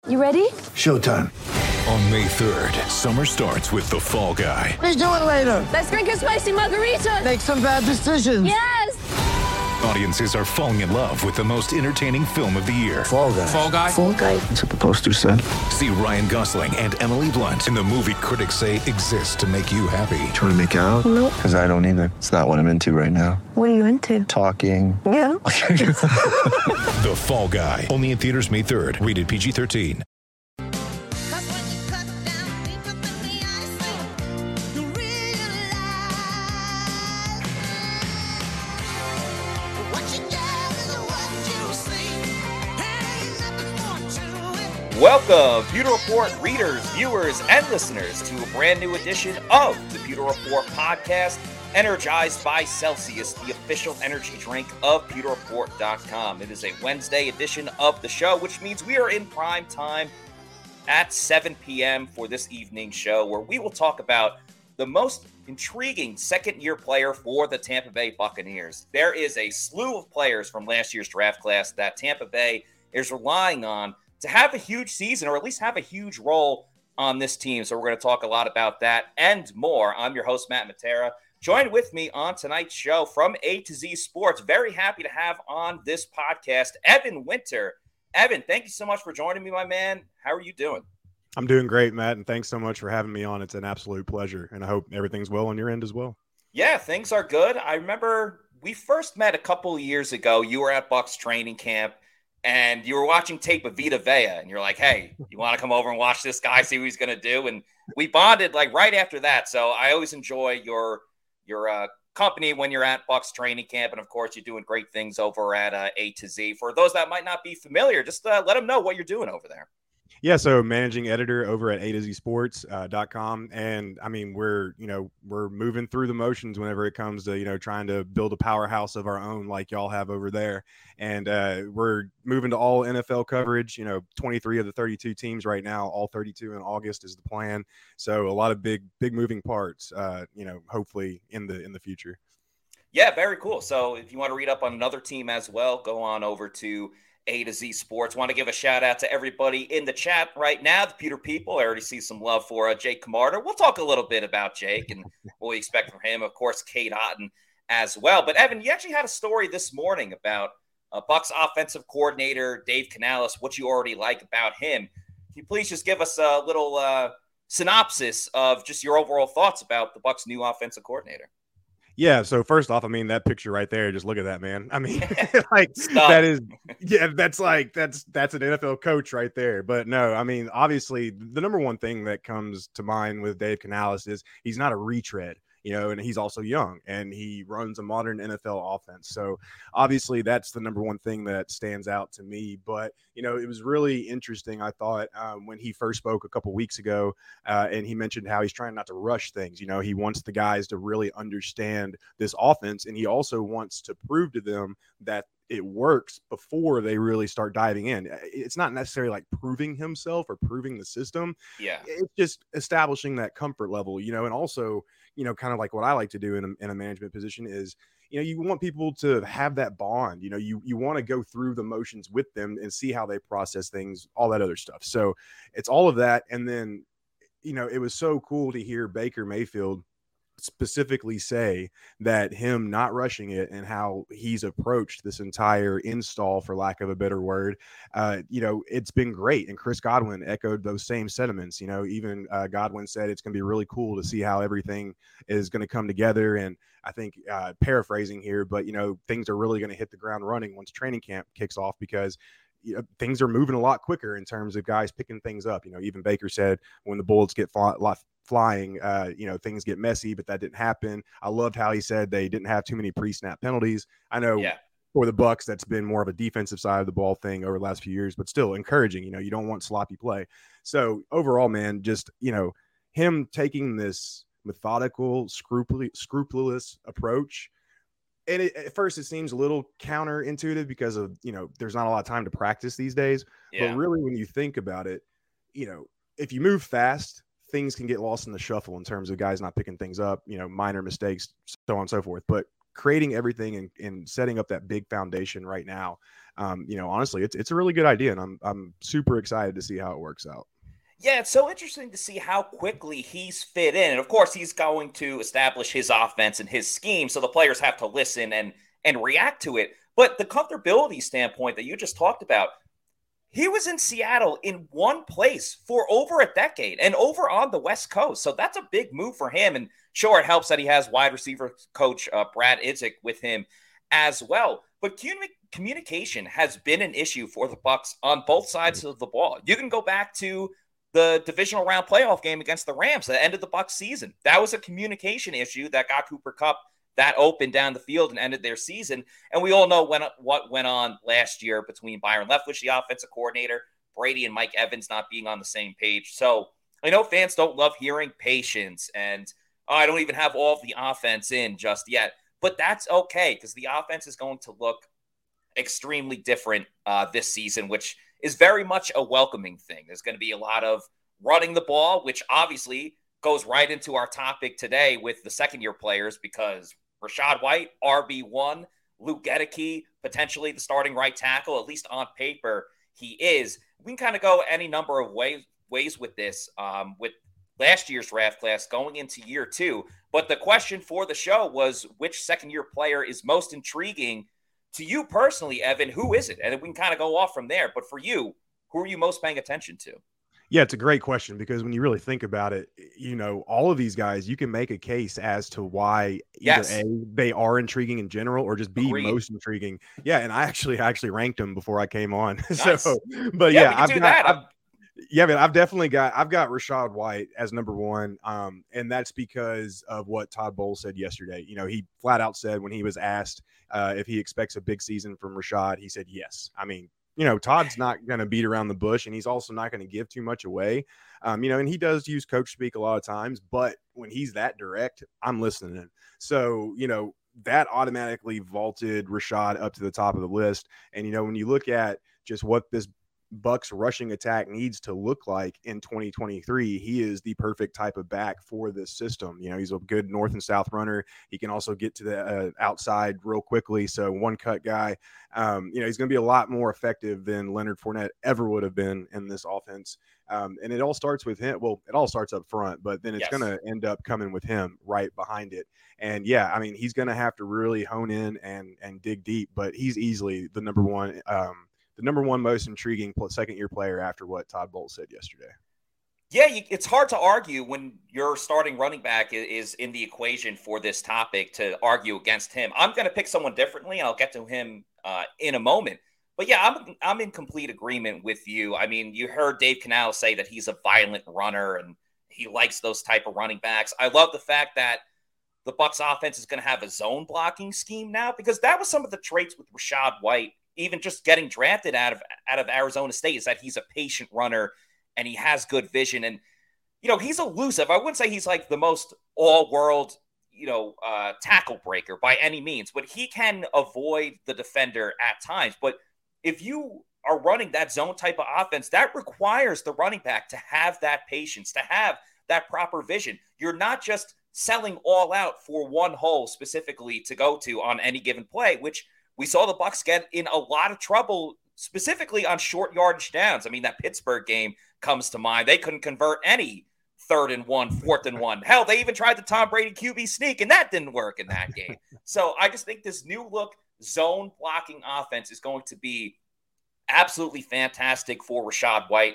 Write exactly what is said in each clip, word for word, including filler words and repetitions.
You ready? Showtime. On May third, summer starts with The Fall Guy. Let's do it later. Let's drink a spicy margarita. Make some bad decisions. Yes! Audiences are falling in love with the most entertaining film of the year. Fall Guy. Fall Guy? Fall Guy. That's what the poster said. See Ryan Gosling and Emily Blunt in the movie critics say exists to make you happy. Trying to make it out? Nope. Because I don't either. It's not what I'm into right now. What are you into? Talking. Yeah. The Fall Guy. Only in theaters May third. Rated P G thirteen. Welcome, Pewter Report readers, viewers, and listeners to a brand new edition of the Pewter Report podcast, energized by Celsius, the official energy drink of pewter report dot com. It is a Wednesday edition of the show, which means we are in prime time at seven p.m. for this evening's show, where we will talk about the most intriguing second-year player for the Tampa Bay Buccaneers. There is a slew of players from last year's draft class that Tampa Bay is relying on to have a huge season, or at least have a huge role on this team. So we're going to talk a lot about that and more. I'm your host, Matt Matera. Joined with me on tonight's show from A to Z Sports. Very happy to have on this podcast, Evan Winter. Evan, thank you so much for joining me, my man. How are you doing? I'm doing great, Matt, and thanks so much for having me on. It's an absolute pleasure, and I hope everything's well on your end as well. Yeah, things are good. I remember we first met a couple of years ago. You were at Bucs training camp, and you were watching tape of Vita Vea, and you're like, hey, you want to come over and watch this guy, see what he's going to do? And we bonded like right after that. So I always enjoy your your uh, company when you're at Bucs training camp. And, of course, you're doing great things over at uh, A to Z. For those that might not be familiar, just uh, let them know what you're doing over there. Yeah, so managing editor over at A to Z sports dot com. Uh, and I mean, we're, you know, we're moving through the motions whenever it comes to, you know, trying to build a powerhouse of our own like y'all have over there. And uh, we're moving to all N F L coverage, you know, twenty-three of the thirty-two teams right now, all thirty-two in August is the plan. So a lot of big, big moving parts, uh, you know, hopefully in the in the future. Yeah, very cool. So if you want to read up on another team as well, go on over to A to Z Sports. Want to give a shout out to everybody in the chat right now, the Pewter people. I already see some love for uh, Jake Camarda. We'll talk a little bit about Jake and what we expect from him. Of course, Kate Otten as well. But Evan, you actually had a story this morning about uh, Bucs offensive coordinator Dave Canales, what you already like about him. Can you please just give us a little uh, synopsis of just your overall thoughts about the Bucs' new offensive coordinator? Yeah. So first off, I mean, that picture right there, just look at that, man. I mean, like that is, yeah, that's like, that's, that's an N F L coach right there. But no, I mean, obviously the number one thing that comes to mind with Dave Canales is he's not a retread, you know, and he's also young and he runs a modern N F L offense. So obviously that's the number one thing that stands out to me. But, you know, it was really interesting, I thought, um, when he first spoke a couple weeks ago, uh, and he mentioned how he's trying not to rush things. You know, he wants the guys to really understand this offense, and he also wants to prove to them that it works before they really start diving in. It's not necessarily like proving himself or proving the system. Yeah. It's just establishing that comfort level, you know, and also, you know, kind of like what I like to do in a, in a management position is, you know, you want people to have that bond, you know, you, you want to go through the motions with them and see how they process things, all that other stuff. So it's all of that. And then, you know, it was so cool to hear Baker Mayfield specifically say that him not rushing it and how he's approached this entire install, for lack of a better word, uh, you know, it's been great. And Chris Godwin echoed those same sentiments. You know, even uh, Godwin said it's going to be really cool to see how everything is going to come together. And I think uh, paraphrasing here, but, you know, things are really going to hit the ground running once training camp kicks off, because you know, things are moving a lot quicker in terms of guys picking things up. You know, even Baker said when the Bullets get fly, flying, uh, you know, things get messy, but that didn't happen. I loved how he said they didn't have too many pre-snap penalties. I know yeah. for the Bucs, that's been more of a defensive side of the ball thing over the last few years, but still encouraging. You know, you don't want sloppy play. So overall, man, just, you know, him taking this methodical, scrupulous, scrupulous approach. And it, at first it seems a little counterintuitive because of, you know, there's not a lot of time to practice these days. Yeah. But really, when you think about it, you know, if you move fast, things can get lost in the shuffle in terms of guys not picking things up, you know, minor mistakes, so on and so forth. But creating everything and, and setting up that big foundation right now, um, you know, honestly, it's it's a really good idea, and I'm I'm super excited to see how it works out. Yeah, it's so interesting to see how quickly he's fit in. And of course, he's going to establish his offense and his scheme, so the players have to listen and and react to it. But the comfortability standpoint that you just talked about, he was in Seattle in one place for over a decade and over on the West Coast. So that's a big move for him. And sure, it helps that he has wide receiver coach uh, Brad Idzik with him as well. But communication has been an issue for the Bucs on both sides of the ball. You can go back to the divisional round playoff game against the Rams at the end of the Bucs season. That was a communication issue that got Cooper Kupp that open down the field and ended their season. And we all know when, what went on last year between Byron Leftwich, the offensive coordinator, Brady and Mike Evans not being on the same page. So I know fans don't love hearing patience and oh, I don't even have all of the offense in just yet. But that's okay because the offense is going to look extremely different uh, this season, which is very much a welcoming thing. There's going to be a lot of running the ball, which obviously goes right into our topic today with the second-year players because Rachaad White, R B one, Luke Goedeke, potentially the starting right tackle, at least on paper, he is. We can kind of go any number of ways, ways with this, um, with last year's draft class going into year two. But the question for the show was which second-year player is most intriguing to you personally, Evan? Who is it? And we can kind of go off from there. But for you, who are you most paying attention to? Yeah, it's a great question because when you really think about it, you know, all of these guys, you can make a case as to why either yes. A, they are intriguing in general or just B, Agreed. most intriguing. Yeah, and I actually actually ranked them before I came on. Nice. So, but yeah, yeah, we can I've do got, that. I've, yeah, man, I've definitely got I've got Rachaad White as number one, um, and that's because of what Todd Bowles said yesterday. You know, he flat out said when he was asked uh, if he expects a big season from Rachaad, he said yes. I mean, you know, Todd's not going to beat around the bush, and he's also not going to give too much away. Um, you know, and he does use coach speak a lot of times, but when he's that direct, I'm listening. So, you know, that automatically vaulted Rachaad up to the top of the list. And, you know, when you look at just what this Bucs rushing attack needs to look like in twenty twenty-three, he is the perfect type of back for this system. You know, he's a good north and south runner. He can also get to the uh, outside real quickly. So one cut guy, um, you know, he's going to be a lot more effective than Leonard Fournette ever would have been in this offense. Um, and it all starts with him. Well, it all starts up front, but then it's yes. going to end up coming with him right behind it. And yeah, I mean, he's going to have to really hone in and, and dig deep, but he's easily the number one, um, the number one most intriguing second year player after what Todd Bowles said yesterday. Yeah, you, it's hard to argue when your starting running back is, is in the equation for this topic to argue against him. I'm going to pick someone differently, and I'll get to him uh, in a moment. But yeah, I'm I'm in complete agreement with you. I mean, you heard Dave Canales say that he's a violent runner and he likes those type of running backs. I love the fact that the Bucs offense is going to have a zone blocking scheme now because that was some of the traits with Rachaad White, even just getting drafted out of out of Arizona State, is that he's a patient runner and he has good vision. And, you know, he's elusive. I wouldn't say he's like the most all-world, you know, uh, tackle breaker by any means, but he can avoid the defender at times. But if you are running that zone type of offense, that requires the running back to have that patience, to have that proper vision. You're not just selling all out for one hole specifically to go to on any given play, which we saw the Bucs get in a lot of trouble, specifically on short yardage downs. I mean, that Pittsburgh game comes to mind. They couldn't convert any third and one, fourth and one. Hell, they even tried the Tom Brady Q B sneak, and that didn't work in that game. So I just think this new look zone blocking offense is going to be absolutely fantastic for Rachaad White.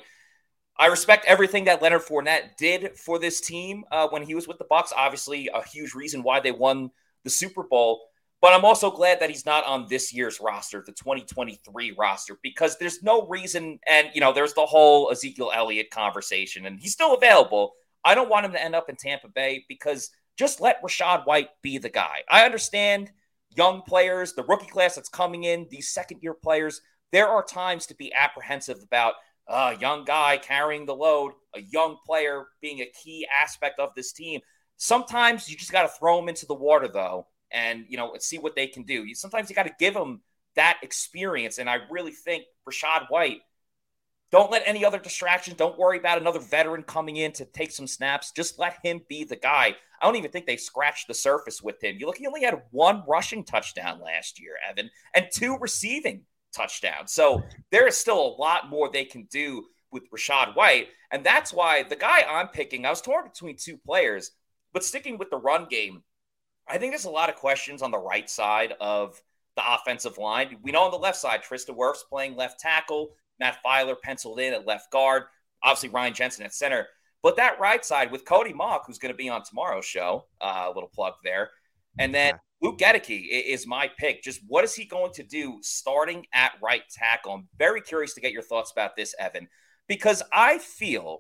I respect everything that Leonard Fournette did for this team uh, when he was with the Bucs. Obviously, a huge reason why they won the Super Bowl. But I'm also glad that he's not on this year's roster, the twenty twenty-three roster, because there's no reason. And, you know, there's the whole Ezekiel Elliott conversation, and he's still available. I don't want him to end up in Tampa Bay because just let Rachaad White be the guy. I understand young players, the rookie class that's coming in, these second-year players, there are times to be apprehensive about a young guy carrying the load, a young player being a key aspect of this team. Sometimes you just got to throw them into the water, though, and, you know, see what they can do. You, sometimes you got to give them that experience, and I really think Rachaad White Don't let any other distractions. Don't worry about another veteran coming in to take some snaps. Just let him be the guy. I don't even think they scratched the surface with him. You look, he only had one rushing touchdown last year, Evan, and two receiving touchdowns. So there is still a lot more they can do with Rachaad White. And that's why the guy I'm picking, I was torn between two players, but sticking with the run game, I think there's a lot of questions on the right side of the offensive line. We know on the left side, Tristan Wirfs playing left tackle, Matt Filer penciled in at left guard, obviously Ryan Jensen at center. But that right side with Cody Mauch, who's going to be on tomorrow's show, uh, a little plug there. And then Luke Goedeke is my pick. Just what is he going to do starting at right tackle? I'm very curious to get your thoughts about this, Evan, because I feel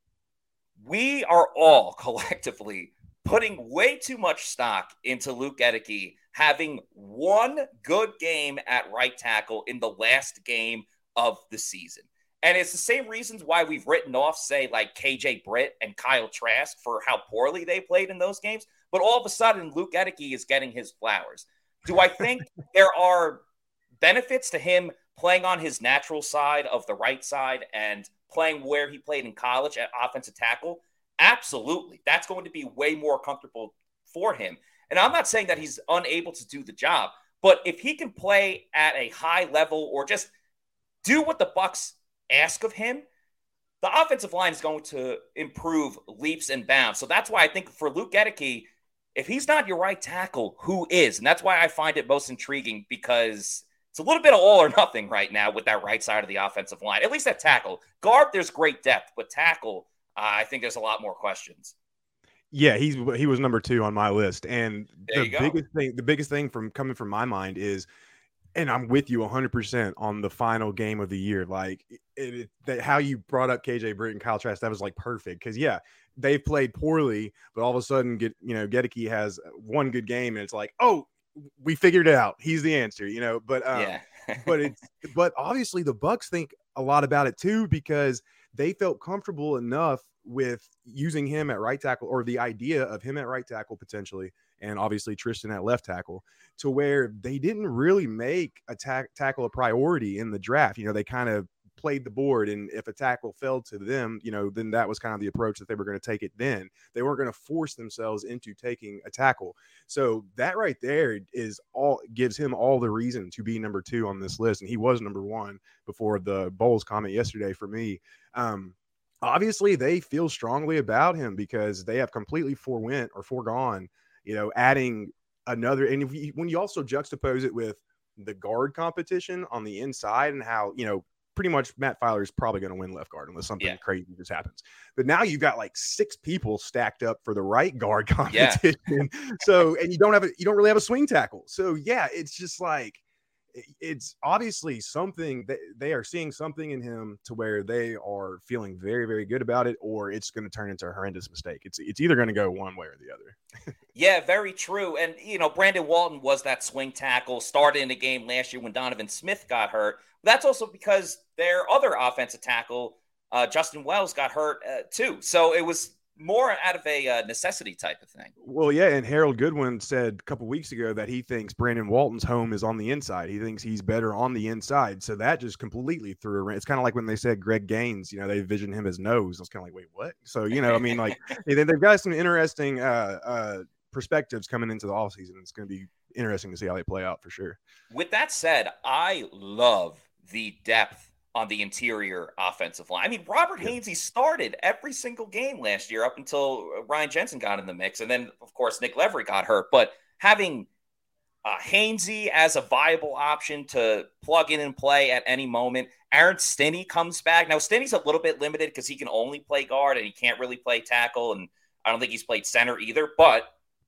we are all collectively putting way too much stock into Luke Goedeke having one good game at right tackle in the last game of the season. And it's the same reasons why we've written off, say, like K J Britt and Kyle Trask for how poorly they played in those games. But all of a sudden, Luke Goedeke is getting his flowers. Do I think there are benefits to him playing on his natural side of the right side and playing where he played in college at offensive tackle? Absolutely. That's going to be way more comfortable for him. And I'm not saying that he's unable to do the job, but if he can play at a high level or just do what the Bucs ask of him, the offensive line is going to improve leaps and bounds. So that's why I think for Luke Goedeke, if he's not your right tackle, who is? And that's why I find it most intriguing, because it's a little bit of all or nothing right now with that right side of the offensive line, at least at tackle. Guard, there's great depth, but tackle, uh, I think there's a lot more questions. Yeah, he's he was number two on my list. And there the biggest thing, the biggest thing from coming from my mind is, and I'm with you one hundred percent on the final game of the year. Like it, it, that, how you brought up K J Britt and Kyle Trask, that was like perfect. Because yeah, they've played poorly, but all of a sudden, get you know, Goedeke has one good game, and it's like, oh, we figured it out. He's the answer, you know. But um, yeah, but it's but obviously the Bucs think a lot about it too, because they felt comfortable enough with using him at right tackle, or the idea of him at right tackle potentially, and obviously Tristan at left tackle, to where they didn't really make a ta- tackle a priority in the draft. You know, they kind of played the board, and if a tackle fell to them, you know, then that was kind of the approach that they were going to take it. Then they weren't going to force themselves into taking a tackle. So that right there is all gives him all the reason to be number two on this list. And he was number one before the Bowles comment yesterday for me. Um, obviously they feel strongly about him because they have completely forewent or foregone, you know, adding another. And if you, when you also juxtapose it with the guard competition on the inside and how, you know, pretty much Matt Filer is probably going to win left guard unless something yeah. crazy just happens. But now you've got like six people stacked up for the right guard competition. Yeah. So, and you don't have a, you don't really have a swing tackle. So yeah, it's just like, it's obviously something that they are seeing something in him to where they are feeling very, very good about it, or it's going to turn into a horrendous mistake. It's it's either going to go one way or the other. Yeah, very true. And, you know, Brandon Walton was that swing tackle, started in the game last year when Donovan Smith got hurt. That's also because their other offensive tackle, uh, Justin Wells, got hurt uh, too. So it was more out of a uh, necessity type of thing. Well, yeah, and Harold Goodwin said a couple weeks ago that he thinks Brandon Walton's home is on the inside. He thinks he's better on the inside. So that just completely threw a. It's kind of like when they said Greg Gaines, you know, they envisioned him as nose. I was kind of like, wait, what? So, you know, I mean, like they've got some interesting uh, uh, perspectives coming into the offseason. It's going to be interesting to see how they play out for sure. With that said, I love the depth on the interior offensive line. I mean, Robert Hainsey started every single game last year up until Ryan Jensen got in the mix. And then, of course, Nick Levery got hurt. But having uh, Hainsey as a viable option to plug in and play at any moment. Aaron Stinnie comes back. Now, Stinnie's a little bit limited because he can only play guard and he can't really play tackle. And I don't think he's played center either. But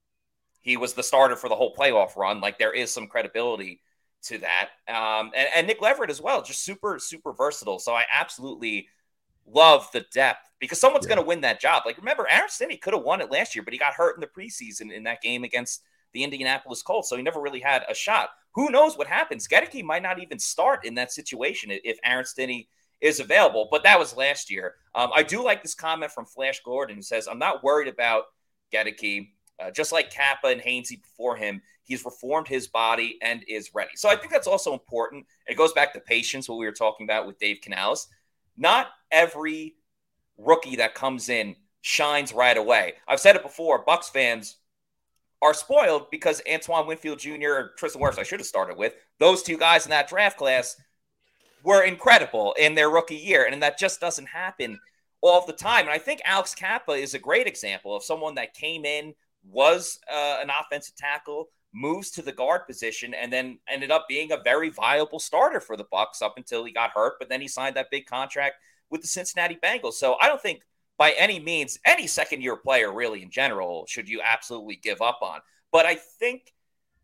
he was the starter for the whole playoff run. Like, there is some credibility to that. Um, and, and Nick Leverett as well, just super, super versatile. So I absolutely love the depth because someone's yeah. going to win that job. Like, remember, Aaron Stinnie could have won it last year, but he got hurt in the preseason in that game against the Indianapolis Colts. So he never really had a shot. Who knows what happens? Goedeke might not even start in that situation if Aaron Stinnie is available, but that was last year. Um, I do like this comment from Flash Gordon, who says, I'm not worried about Goedeke. Uh, just like Kappa and Hainsey before him, he's reformed his body and is ready. So I think that's also important. It goes back to patience, what we were talking about with Dave Canales. not every rookie that comes in shines right away. I've said it before, Bucs fans are spoiled because Antoine Winfield Junior or Tristan Wirfs, I should have started with, those two guys in that draft class were incredible in their rookie year, and that just doesn't happen all the time. And I think Alex Kappa is a great example of someone that came in, was uh, an offensive tackle, moves to the guard position, and then ended up being a very viable starter for the Bucs up until he got hurt, but then he signed that big contract with the Cincinnati Bengals. So I don't think by any means any second-year player really in general should you absolutely give up on. But I think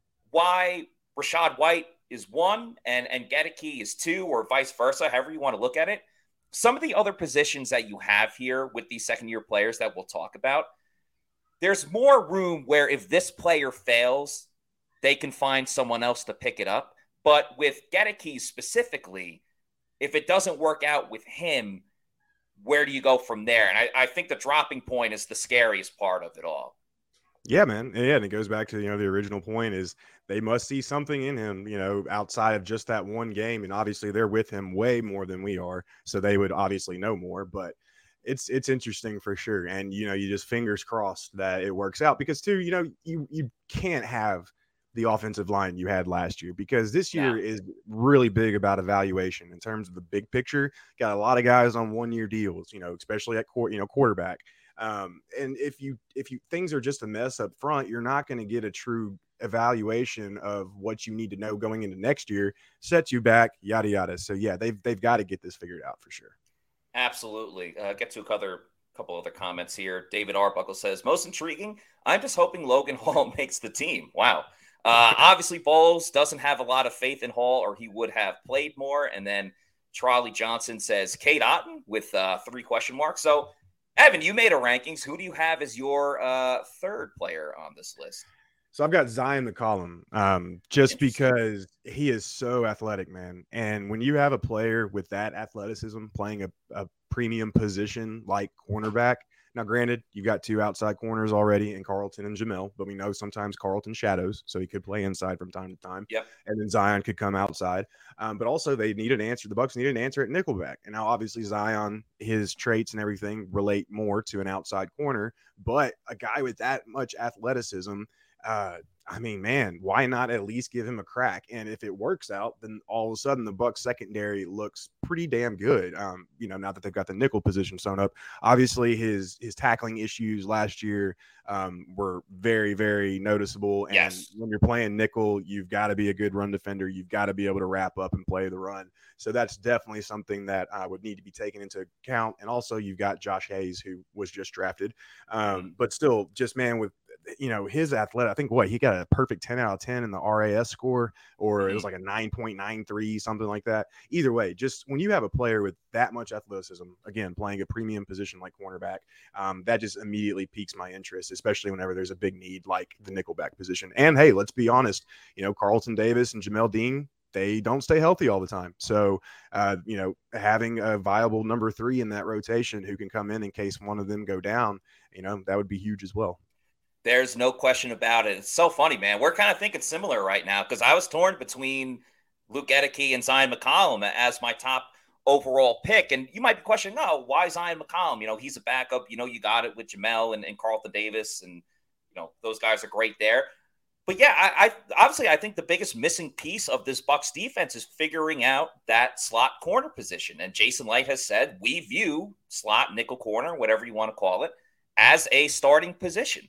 why Rachaad White is one and, and Goedeke is two, or vice versa, however you want to look at it, some of the other positions that you have here with these second-year players that we'll talk about, there's more room where if this player fails, they can find someone else to pick it up. But with Goedeke specifically, if it doesn't work out with him, where do you go from there? And I, I think the dropping point is the scariest part of it all. Yeah, man. Yeah, and it goes back to, you know, the original point is they must see something in him, you know, outside of just that one game. And obviously they're with him way more than we are. So they would obviously know more. But it's it's interesting for sure. And, you know, you just fingers crossed that it works out because, too, you know, you, you can't have the offensive line you had last year because this year yeah. is really big about evaluation in terms of the big picture. Got a lot of guys on one year deals, you know, especially at court, you know, quarterback. Um, and if you if you things are just a mess up front, you're not going to get a true evaluation of what you need to know going into next year, sets you back, yada yada. So yeah, they've they've got to get this figured out for sure. Absolutely. Uh, get to a couple couple other comments here. David Arbuckle says, most intriguing, I'm just hoping Logan Hall makes the team. Wow. Uh, obviously, Bowles doesn't have a lot of faith in Hall, or he would have played more. And then Charlie Johnson says, Cade Otton with uh, three question marks. So, Evan, you made a rankings. Who do you have as your uh, third player on this list? So I've got Zion McCollum, um, just because he is so athletic, man. And when you have a player with that athleticism playing a, a premium position like cornerback, now granted, you've got two outside corners already in Carlton and Jamel, but we know sometimes Carlton shadows, so he could play inside from time to time. Yep. And then Zion could come outside. Um, but also they need an answer. The Bucs needed an answer at nickelback. And now obviously Zion, his traits and everything relate more to an outside corner, but a guy with that much athleticism, uh, I mean, man, why not at least give him a crack? And if it works out, then all of a sudden the Bucs secondary looks pretty damn good. Um, you know, now that they've got the nickel position sewn up, obviously his his tackling issues last year um, were very, very noticeable. And yes. when you're playing nickel, you've got to be a good run defender. You've got to be able to wrap up and play the run. So that's definitely something that uh, would need to be taken into account. And also you've got Josh Hayes, who was just drafted. Um, but still, just, man, with you know, his athletic, I think what he got a perfect ten out of ten in the R A S score, or it was like a nine point nine three, something like that. Either way, just when you have a player with that much athleticism, again, playing a premium position like cornerback, um, that just immediately piques my interest, especially whenever there's a big need like the nickelback position. And hey, let's be honest, you know, Carlton Davis and Jamel Dean, they don't stay healthy all the time. So, uh, you know, having a viable number three in that rotation who can come in in case one of them go down, you know, that would be huge as well. There's no question about it. It's so funny, man. We're kind of thinking similar right now because I was torn between Luke Goedeke and Zion McCollum as my top overall pick. And you might be questioning, oh, why Zion McCollum? You know, he's a backup. You know, you got it with Jamel and, and Carlton Davis. And, you know, those guys are great there. But, yeah, I, I obviously I think the biggest missing piece of this Bucs defense is figuring out that slot corner position. And Jason Light has said we view slot, nickel corner, whatever you want to call it, as a starting position.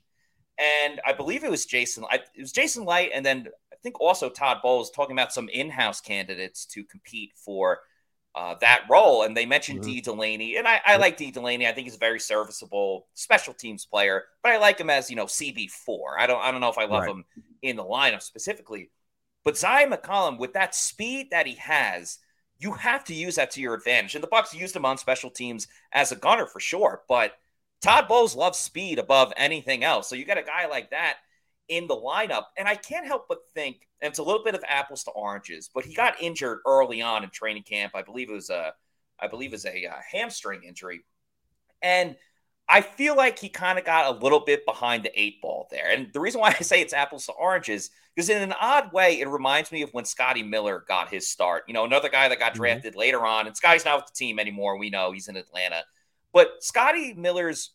And I believe it was Jason. It was Jason Light, and then I think also Todd Bowles talking about some in-house candidates to compete for uh, that role. And they mentioned mm-hmm. Dee Delaney, and I, I like Dee Delaney. I think he's a very serviceable special teams player, but I like him as, you know, C B four. I don't, I don't know if I love right. him in the lineup specifically. But Zion McCollum, with that speed that he has, you have to use that to your advantage. And the Bucs used him on special teams as a gunner for sure, but Todd Bowles loves speed above anything else. So you got a guy like that in the lineup. And I can't help but think, and it's a little bit of apples to oranges, but he got injured early on in training camp. I believe it was a, I believe it was a, a hamstring injury. And I feel like he kind of got a little bit behind the eight ball there. And the reason why I say it's apples to oranges, because in an odd way, it reminds me of when Scotty Miller got his start. You know, another guy that got drafted mm-hmm. later on, and Scotty's not with the team anymore. We know he's in Atlanta. But Scotty Miller's...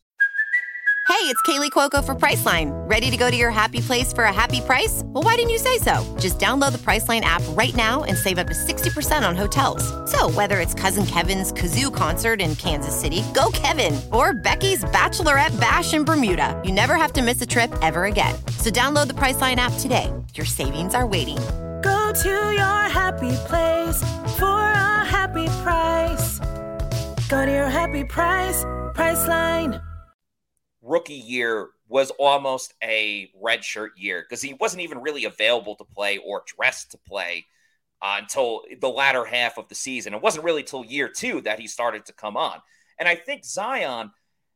Hey, it's Kaylee Cuoco for Priceline. Ready to go to your happy place for a happy price? Well, why didn't you say so? Just download the Priceline app right now and save up to sixty percent on hotels. So whether it's Cousin Kevin's Kazoo Concert in Kansas City, go Kevin, or Becky's Bachelorette Bash in Bermuda, you never have to miss a trip ever again. So download the Priceline app today. Your savings are waiting. Go to your happy place for a happy price. Go to your happy price, Priceline. Rookie year was almost a redshirt year because he wasn't even really available to play or dressed to play uh, until the latter half of the season. It wasn't really till year two that he started to come on. And I think Zion,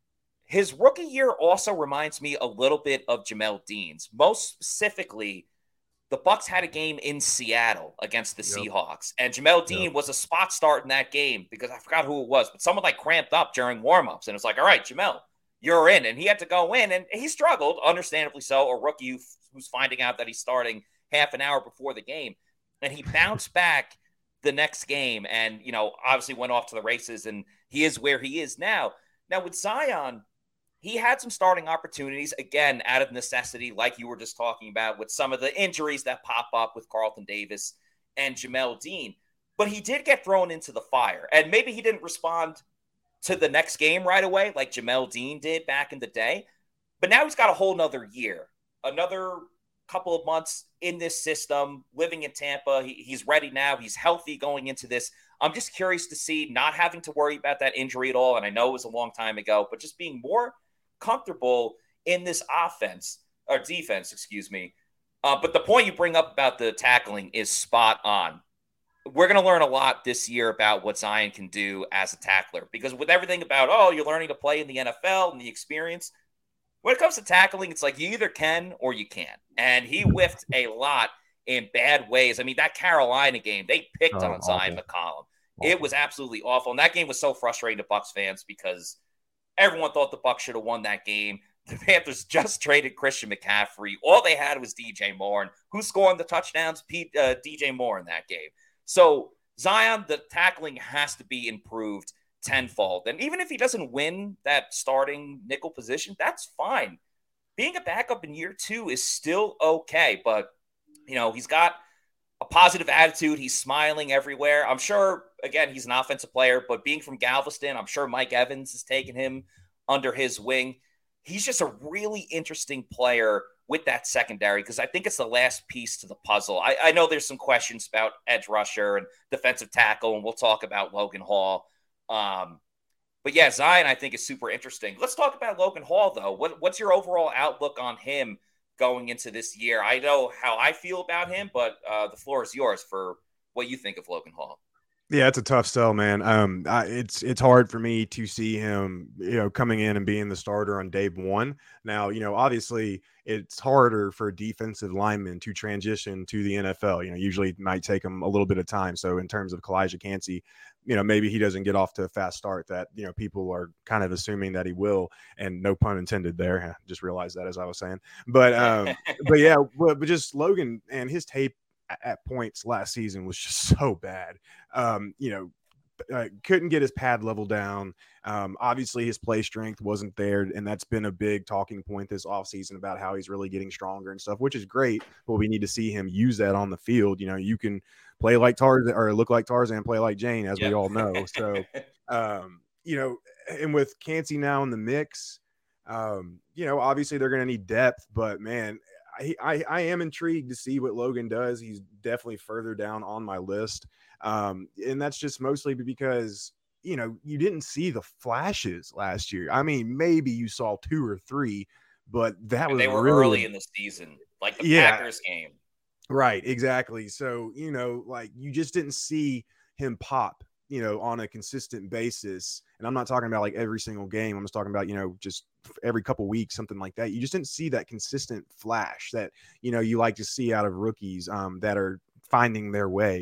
his rookie year also reminds me a little bit of Jamel Dean's. Most specifically, the Bucks had a game in Seattle against the yep. Seahawks, and Jamel Dean yep. was a spot start in that game because I forgot who it was, but someone like cramped up during warmups, and it's like, all right, Jamel, you're in. And he had to go in, and he struggled, understandably so, a rookie who's finding out that he's starting half an hour before the game. And he bounced back the next game and, you know, obviously went off to the races, and he is where he is now. Now, with Zion, he had some starting opportunities, again, out of necessity, like you were just talking about, with some of the injuries that pop up with Carlton Davis and Jamel Dean. But he did get thrown into the fire, and maybe he didn't respond to the next game right away, like Jamel Dean did back in the day. But now he's got a whole nother year, another couple of months in this system, living in Tampa. He, he's ready now. He's healthy going into this. I'm just curious to see, not having to worry about that injury at all. And I know it was a long time ago, but just being more comfortable in this offense or defense, excuse me. Uh, but the point you bring up about the tackling is spot on. We're going to learn a lot this year about what Zion can do as a tackler, because with everything about, oh, you're learning to play in the N F L and the experience, when it comes to tackling, it's like you either can or you can't. And he whiffed a lot in bad ways. I mean, that Carolina game, they picked oh, on Zion awful. McCollum. Awful. It was absolutely awful. And that game was so frustrating to Bucs fans because everyone thought the Bucs should have won that game. The Panthers just traded Christian McCaffrey. All they had was D J Moore. And who's scoring the touchdowns? Pete, uh, D J Moore in that game. So Zion, the tackling has to be improved tenfold. And even if he doesn't win that starting nickel position, that's fine. Being a backup in year two is still okay. But, you know, he's got a positive attitude. He's smiling everywhere. I'm sure, again, he's an offensive player, but being from Galveston, I'm sure Mike Evans has taken him under his wing. He's just a really interesting player with that secondary, because I think it's the last piece to the puzzle. I, I know there's some questions about edge rusher and defensive tackle, and we'll talk about Logan Hall. Um, but yeah, Zion, I think, is super interesting. Let's talk about Logan Hall, though. What, what's your overall outlook on him going into this year? I know how I feel about him, but uh, the floor is yours for what you think of Logan Hall. Yeah, it's a tough sell, man. Um, I, it's it's hard for me to see him, you know, coming in and being the starter on day one. Now, you know, obviously it's harder for defensive linemen to transition to the N F L. You know, usually it might take them a little bit of time. So in terms of Kalijah Kancey, you know, maybe he doesn't get off to a fast start that, you know, people are kind of assuming that he will, and no pun intended there. I just realized that as I was saying. But, um, but yeah, but, but just Logan and his tape at points last season was just so bad. Um, you know, uh, couldn't get his pad level down. Um, obviously his play strength wasn't there, and that's been a big talking point this offseason about how he's really getting stronger and stuff, which is great, but we need to see him use that on the field. You know, you can play like Tarzan or look like Tarzan, play like Jane, as yep. we all know. So, um, you know, and with Kancey now in the mix, um, you know, obviously they're going to need depth, but man, I, I, I am intrigued to see what Logan does. He's definitely further down on my list. Um, and that's just mostly because, you know, you didn't see the flashes last year. I mean, maybe you saw two or three, but that and was they were really, early in the season, like the yeah, Packers game. Right, exactly. So, you know, like you just didn't see him pop, you know, on a consistent basis. And I'm not talking about like every single game. I'm just talking about, you know, just every couple weeks, something like that. You just didn't see that consistent flash that, you know, you like to see out of rookies um, that are finding their way.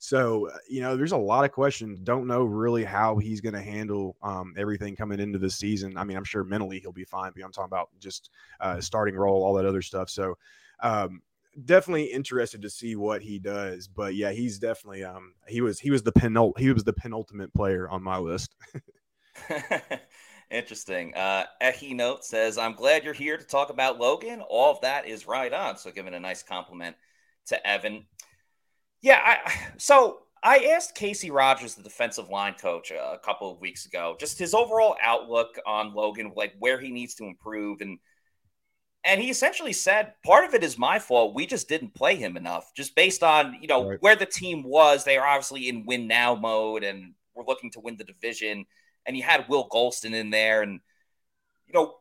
So, you know, there's a lot of questions. Don't know really how he's going to handle um, everything coming into the season. I mean, I'm sure mentally he'll be fine, but I'm talking about just uh, starting role, all that other stuff. So, um, definitely interested to see what he does. But yeah, he's definitely um, he was he was the penult he was the penultimate player on my list. Interesting. Uh, Ehi Note says, I'm glad you're here to talk about Logan. All of that is right on. So giving a nice compliment to Evan. Yeah, I, so I asked Casey Rogers, the defensive line coach, uh, a couple of weeks ago, just his overall outlook on Logan, like where he needs to improve. And and he essentially said, part of it is my fault. We just didn't play him enough, just based on, you know, Right. where the team was. They are obviously in win now mode and we're looking to win the division. And you had Will Golston in there. And, you know,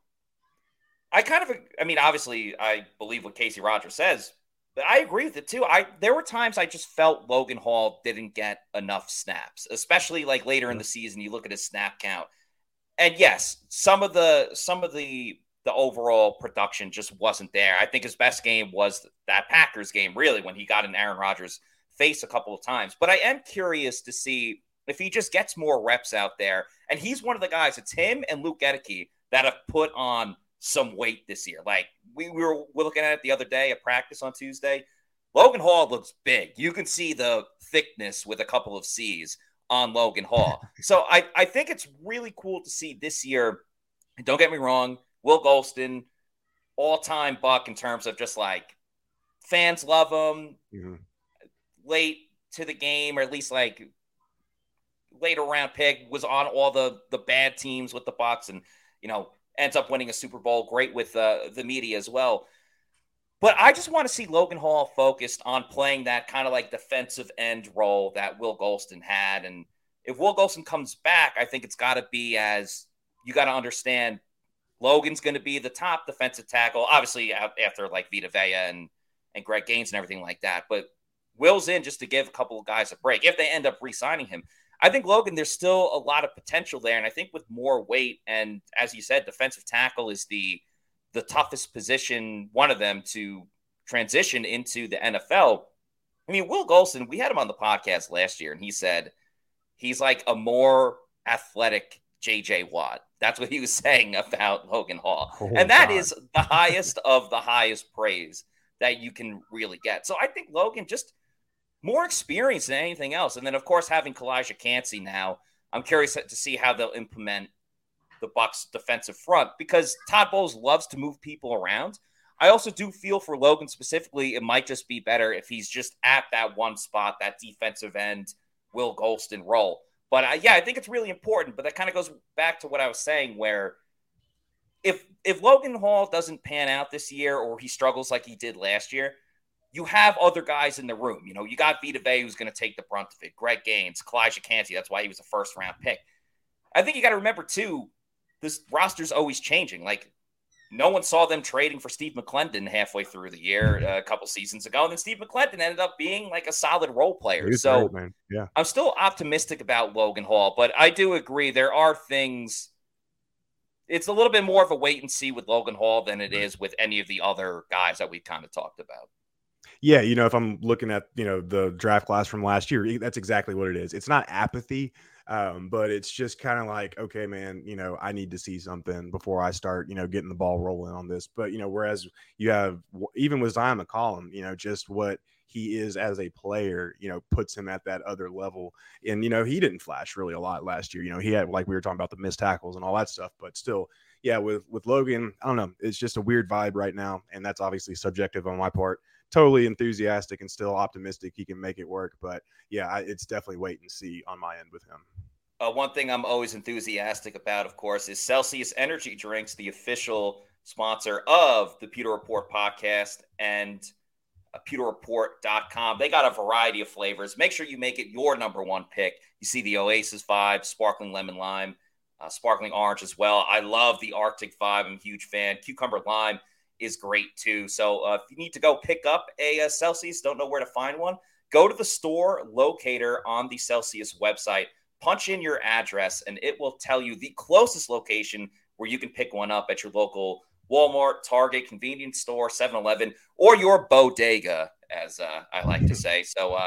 I kind of, I mean, obviously I believe what Casey Rogers says, but I agree with it too. I there were times I just felt Logan Hall didn't get enough snaps, especially like later in the season. You look at his snap count, and yes, some of the some of the the overall production just wasn't there. I think his best game was that Packers game, really, when he got in Aaron Rodgers' face a couple of times. But I am curious to see if he just gets more reps out there. And he's one of the guys. It's him and Luke Gedeke that have put on some weight this year. Like we, we were we're looking at it the other day at practice on Tuesday. Logan Hall looks big. You can see the thickness with a couple of C's on Logan Hall. So I, I think it's really cool to see this year. Don't get me wrong, Will Golston, all-time buck in terms of just like fans love him. Mm-hmm. Late to the game, or at least like later round pick, was on all the the bad teams with the Bucs, and you know, ends up winning a Super Bowl. Great with uh, the media as well. But I just want to see Logan Hall focused on playing that kind of like defensive end role that Will Golston had. And if Will Golston comes back, I think it's got to be as you got to understand Logan's going to be the top defensive tackle, obviously after like Vita Vea and, and Greg Gaines and everything like that. But Will's in just to give a couple of guys a break if they end up re-signing him. I think Logan, there's still a lot of potential there. And I think with more weight, and as you said, defensive tackle is the the toughest position, one of them, to transition into the N F L. I mean, Will Golston, we had him on the podcast last year, and he said he's like a more athletic J J Watt. That's what he was saying about Logan Hall. Oh, and that God. is the highest of the highest praise that you can really get. So I think Logan just more experience than anything else. And then, of course, having Kalijah Kancey now, I'm curious to see how they'll implement the Bucs defensive front, because Todd Bowles loves to move people around. I also do feel for Logan specifically, it might just be better if he's just at that one spot, that defensive end, Will Golston role. But uh, yeah, I think it's really important. But that kind of goes back to what I was saying, where if if Logan Hall doesn't pan out this year, or he struggles like he did last year, you have other guys in the room. You know, you got Vita Vea, who's going to take the brunt of it. Greg Gaines, Kalijah Kancey. That's why he was a first round pick. I think you got to remember too, this roster's always changing. Like, no one saw them trading for Steve McClendon halfway through the year uh, a couple seasons ago. And then Steve McClendon ended up being like a solid role player. So great, man. Yeah. I'm still optimistic about Logan Hall, but I do agree there are things. It's a little bit more of a wait and see with Logan Hall than it is with any of the other guys that we kind of talked about. Yeah, you know, if I'm looking at, you know, the draft class from last year, that's exactly what it is. It's not apathy, um, but it's just kind of like, okay, man, you know, I need to see something before I start, you know, getting the ball rolling on this. But, you know, whereas you have, even with Zion McCollum, you know, just what he is as a player, you know, puts him at that other level. And, you know, he didn't flash really a lot last year. You know, he had, like we were talking about, the missed tackles and all that stuff, but still, yeah, with, with Logan, I don't know, it's just a weird vibe right now. And that's obviously subjective on my part. Totally enthusiastic and still optimistic he can make it work. But yeah, I, it's definitely wait and see on my end with him. Uh, one thing I'm always enthusiastic about, of course, is Celsius Energy Drinks, the official sponsor of the Pewter Report podcast and uh, pewter report dot com. They got a variety of flavors. Make sure you make it your number one pick. You see the Oasis Vibe, Sparkling Lemon Lime, uh, Sparkling Orange as well. I love the Arctic Vibe. I'm a huge fan. Cucumber Lime is great too. So uh, if you need to go pick up a, a Celsius, don't know where to find one, go to the store locator on the Celsius website, punch in your address, and it will tell you the closest location where you can pick one up at your local Walmart, Target, convenience store, seven eleven, or your bodega, as uh, I like to say. So uh,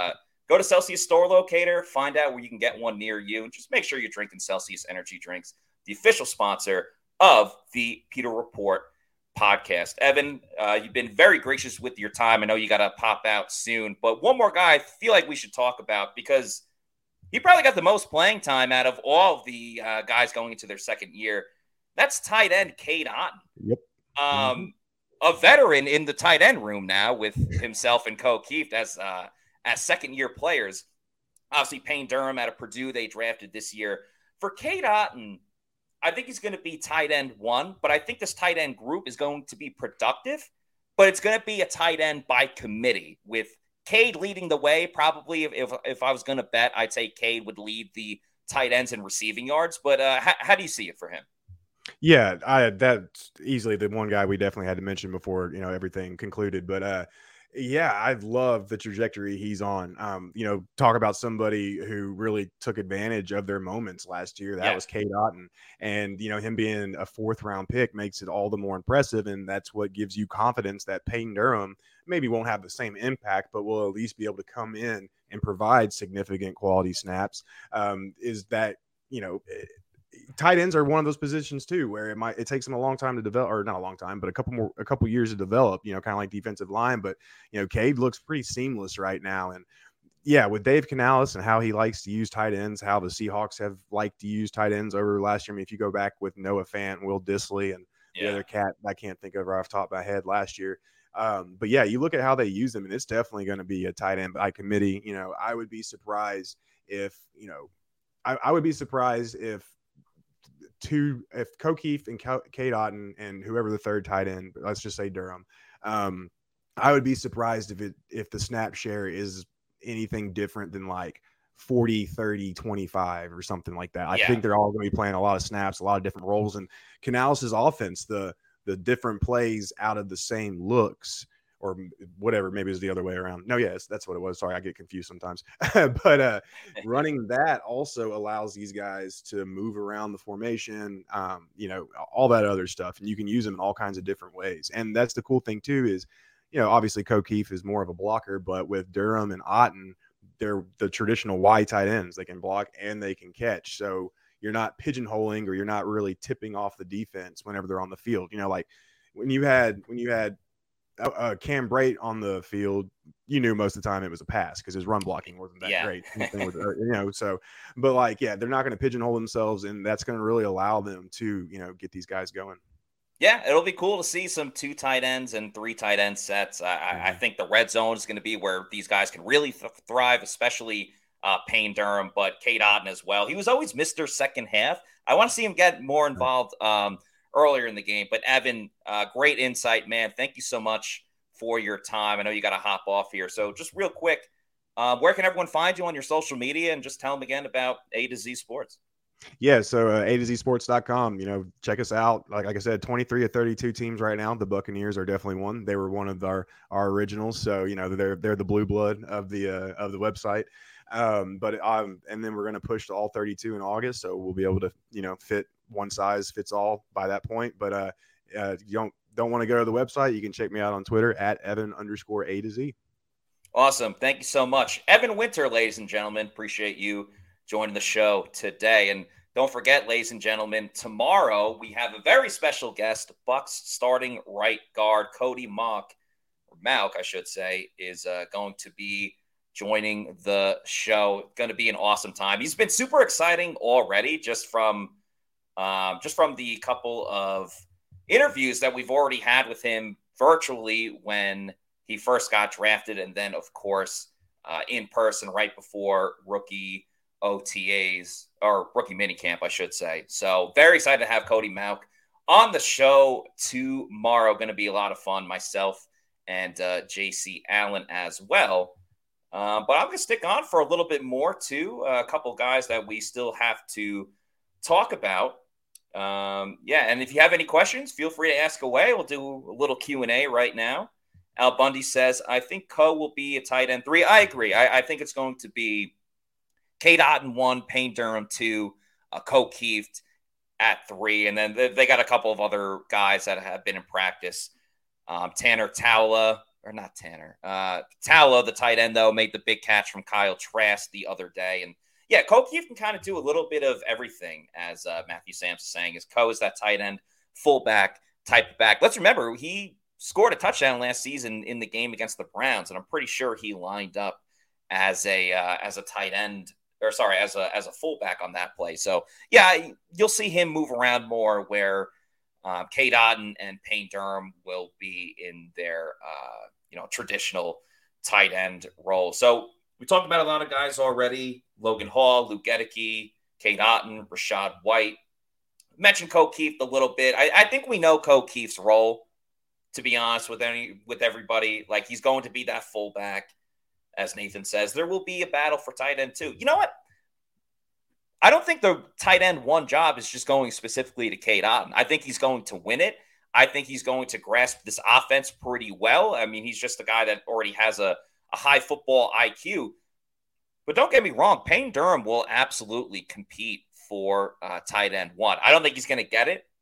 Go to Celsius Store Locator, find out where you can get one near you, and just make sure you're drinking Celsius Energy Drinks, the official sponsor of the Pewter Report podcast. Evan, uh, you've been very gracious with your time. I know you got to pop out soon, but one more guy I feel like we should talk about because he probably got the most playing time out of all of the uh, guys going into their second year. That's tight end Cade Otton. Yep. Um, mm-hmm. A veteran in the tight end room now with himself and Ko Kieft as uh, as second-year players. Obviously, Payne Durham out of Purdue they drafted this year. For Cade Otton, I think he's going to be tight end one, but I think this tight end group is going to be productive, but it's going to be a tight end by committee with Cade leading the way. Probably if, if, if I was going to bet, I'd say Cade would lead the tight ends in receiving yards, but uh, how, how do you see it for him? Yeah, I that's easily the one guy we definitely had to mention before, you know, everything concluded. But uh, yeah, I love the trajectory he's on. Um, you know, talk about somebody who really took advantage of their moments last year. That yeah. was Cade Otton. And, you know, him being a fourth round pick makes it all the more impressive. And that's what gives you confidence that Payne Durham maybe won't have the same impact, but will at least be able to come in and provide significant quality snaps. Um, is that, you know, it, tight ends are one of those positions too, where it might, it takes them a long time to develop, or not a long time, but a couple more, a couple years to develop, you know, kind of like defensive line. But, you know, Cade looks pretty seamless right now. And yeah, with Dave Canales and how he likes to use tight ends, how the Seahawks have liked to use tight ends over last year. I mean, if you go back with Noah Fant, Will Dissly, and yeah. the other cat I can't think of right off the top of my head last year. Um, but yeah, you look at how they use them and it's definitely going to be a tight end by committee. You know, I would be surprised if, you know, I, I would be surprised if, Two, if Ko Kieft and Cade Otton and whoever the third tight end, let's just say Durham, um, I would be surprised if it if the snap share is anything different than like forty, thirty, twenty-five or something like that. I yeah. think they're all going to be playing a lot of snaps, a lot of different roles. And Canales' offense, the the different plays out of the same looks, or whatever, maybe it's the other way around. No, yes, that's what it was. Sorry, I get confused sometimes. but uh, running that also allows these guys to move around the formation, um, you know, all that other stuff. And you can use them in all kinds of different ways. And that's the cool thing, too, is, you know, obviously Ko Kieft is more of a blocker, but with Durham and Otton, they're the traditional wide tight ends. They can block and they can catch. So you're not pigeonholing or you're not really tipping off the defense whenever they're on the field. You know, like when you had when you had – Uh, Cam Brate on the field, you knew most of the time it was a pass because his run blocking wasn't that yeah. great. Was, you know, so, but like, yeah, they're not going to pigeonhole themselves, and that's going to really allow them to, you know, get these guys going. Yeah, it'll be cool to see some two tight ends and three tight end sets. I, mm-hmm. I think the red zone is going to be where these guys can really th- thrive, especially uh, Payne Durham, but Cade Otton as well. He was always Mister Second Half. I want to see him get more involved. Um, earlier in the game. But Evan, uh, great insight, man. Thank you so much for your time. I know you got to hop off here. So just real quick, uh, where can everyone find you on your social media, and just tell them again about A to Z Sports? Yeah, so uh, A to Z sports dot com, you know, check us out. Like, like I said, twenty-three of thirty-two teams right now. The Buccaneers are definitely one. They were one of our, our originals. So, you know, they're, they're the blue blood of the, uh, of the website. Um, but, um, and then we're going to push to all thirty-two in August. So we'll be able to, you know, fit one size fits all by that point. But, uh, uh you don't, don't want to go to the website. You can check me out on Twitter at Evan underscore A to Z. Awesome. Thank you so much. Evan Winter, ladies and gentlemen, appreciate you joining the show today. And don't forget, ladies and gentlemen, tomorrow we have a very special guest. Bucs starting right guard Cody Mauch, or Mauch, I should say, is uh, going to be joining the show. Going to be an awesome time. He's been super exciting already, just from um, just from the couple of interviews that we've already had with him virtually when he first got drafted, and then, of course, uh, in person right before rookie O T As, or rookie minicamp, I should say. So very excited to have Cody Mauch on the show tomorrow. Going to be a lot of fun, myself and uh, J C Allen as well. Uh, but I'm going to stick on for a little bit more, too. Uh, a couple of guys that we still have to talk about. Um, yeah, and if you have any questions, feel free to ask away. We'll do a little Q and A right now. Al Bundy says, I think Ko will be a tight end three. I agree. I, I think it's going to be Cade Otton one, Payne Durham two, uh, Ko Kieft at three. And then they, they got a couple of other guys that have been in practice. Um, Tanner Towla or not Tanner, uh, Tallow, the tight end, though, made the big catch from Kyle Trask the other day. And yeah, Ko Kieft can kind of do a little bit of everything, as uh, Matthew Sam's saying. Is Ko is that tight end, fullback type of back. Let's remember, he scored a touchdown last season in the game against the Browns, and I'm pretty sure he lined up as a uh, as a tight end, or sorry, as a as a fullback on that play. So yeah, you'll see him move around more, where um, Cade Otton and Payne Durham will be in their uh, you know traditional tight end role. So we talked about a lot of guys already: Logan Hall, Luke Goedeke, Cade Otton, Rachaad White. Mentioned Ko Kieft a little bit. I, I think we know Ko Kieft's role, to be honest with any with everybody. Like, he's going to be that fullback, as Nathan says. There will be a battle for tight end too. You know what? I don't think the tight end one job is just going specifically to Cade Otton. I think he's going to win it. I think he's going to grasp this offense pretty well. I mean, he's just a guy that already has a, a high football I Q. But don't get me wrong, Payne Durham will absolutely compete for uh, tight end one. I don't think he's going to get it,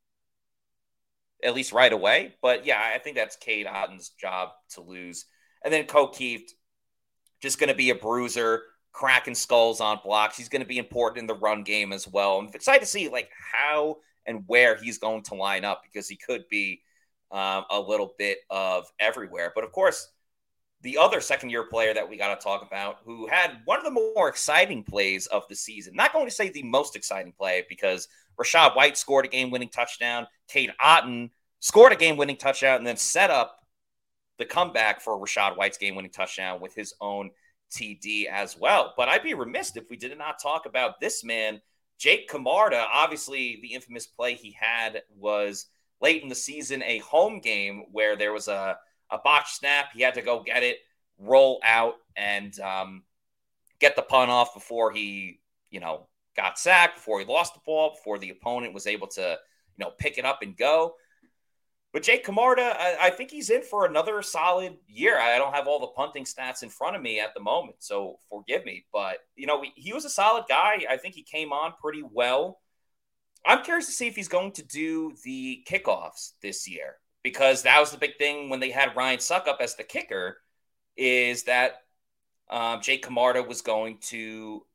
at least right away. But yeah, I think that's Cade Otton's job to lose. And then Ko Kieft, just going to be a bruiser, cracking skulls on blocks. He's going to be important in the run game as well. I'm excited to see like how and where he's going to line up, because he could be um, a little bit of everywhere. But of course, the other second-year player that we got to talk about, who had one of the more exciting plays of the season. Not going to say the most exciting play, because Rachaad White scored a game-winning touchdown. Cade Otton scored a game-winning touchdown and then set up the comeback for Rachaad White's game-winning touchdown with his own T D as well. But I'd be remiss if we did not talk about this man, Jake Camarda. Obviously, the infamous play he had was late in the season, a home game where there was a A botched snap. He had to go get it, roll out, and um, get the punt off before he, you know, got sacked, before he lost the ball, before the opponent was able to, you know, pick it up and go. But Jake Camarda, I, I think he's in for another solid year. I don't have all the punting stats in front of me at the moment, so forgive me. But, you know, he was a solid guy. I think he came on pretty well. I'm curious to see if he's going to do the kickoffs this year, because that was the big thing when they had Ryan Succop as the kicker, is that um, Jake Camarda was going to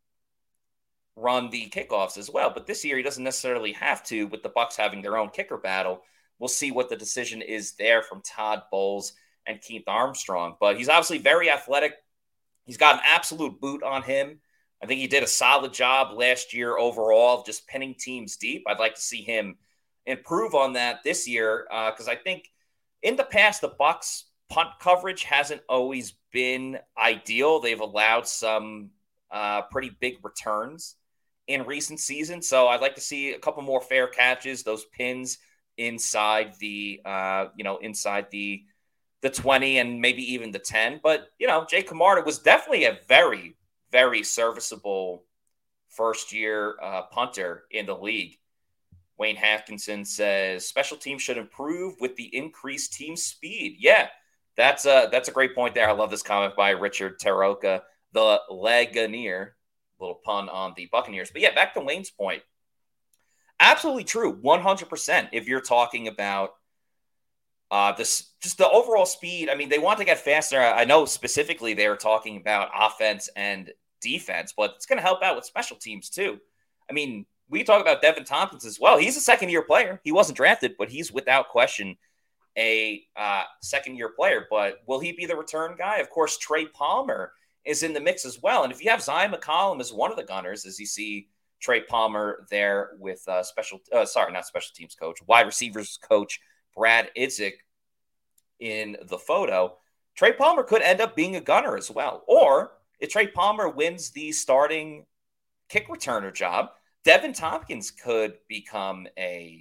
run the kickoffs as well. But this year he doesn't necessarily have to, with the Bucs having their own kicker battle. We'll see what the decision is there from Todd Bowles and Keith Armstrong. But he's obviously very athletic. He's got an absolute boot on him. I think he did a solid job last year overall of just pinning teams deep. I'd like to see him improve on that this year, because uh, I think in the past the Bucs punt coverage hasn't always been ideal. They've allowed some uh, pretty big returns in recent seasons, so I'd like to see a couple more fair catches, those pins inside the uh, you know inside the the twenty and maybe even the ten. But you know, Jake Camarda was definitely a very very serviceable first year uh, punter in the league. Wayne Hankinson says special teams should improve with the increased team speed. Yeah, that's a, that's a great point there. I love this comment by Richard Taroka, the Legonier. Little pun on the Buccaneers. But yeah, back to Wayne's point. Absolutely true, one hundred percent. If you're talking about uh, this, just the overall speed, I mean, they want to get faster. I know specifically they were talking about offense and defense, but it's going to help out with special teams too. I mean, we talk about Devin Tompkins as well. He's a second-year player. He wasn't drafted, but he's without question a uh, second-year player. But will he be the return guy? Of course, Trey Palmer is in the mix as well. And if you have Zion McCollum as one of the gunners, as you see Trey Palmer there with uh, special uh, – sorry, not special teams coach, wide receivers coach Brad Idzik in the photo, Trey Palmer could end up being a gunner as well. Or if Trey Palmer wins the starting kick returner job, Devin Tompkins could become a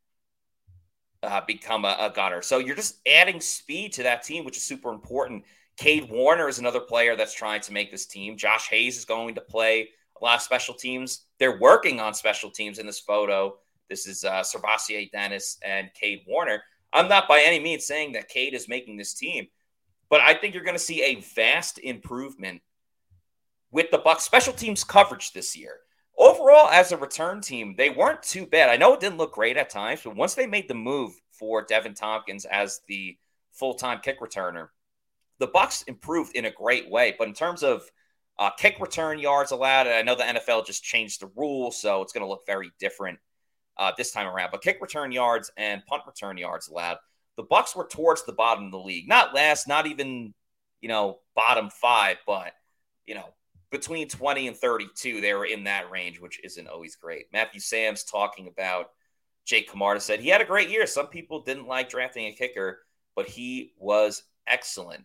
uh, become a, a gunner. So you're just adding speed to that team, which is super important. Cade Warner is another player that's trying to make this team. Josh Hayes is going to play a lot of special teams. They're working on special teams in this photo. This is uh, Servassier Dennis and Cade Warner. I'm not by any means saying that Cade is making this team, but I think you're going to see a vast improvement with the Bucs special teams coverage this year. Overall, as a return team, they weren't too bad. I know it didn't look great at times, but once they made the move for Devin Tompkins as the full-time kick returner. The Bucs improved in a great way, but in terms of uh, kick return yards allowed, and I know the N F L just changed the rule, so it's going to look very different uh, this time around. But kick return yards and punt return yards allowed, the Bucs were towards the bottom of the league. Not last, not even, you know, bottom five, but, you know, between twenty and thirty-two, they were in that range, which isn't always great. Matthew Sams talking about Jake Camarda said he had a great year. Some people didn't like drafting a kicker, but he was excellent.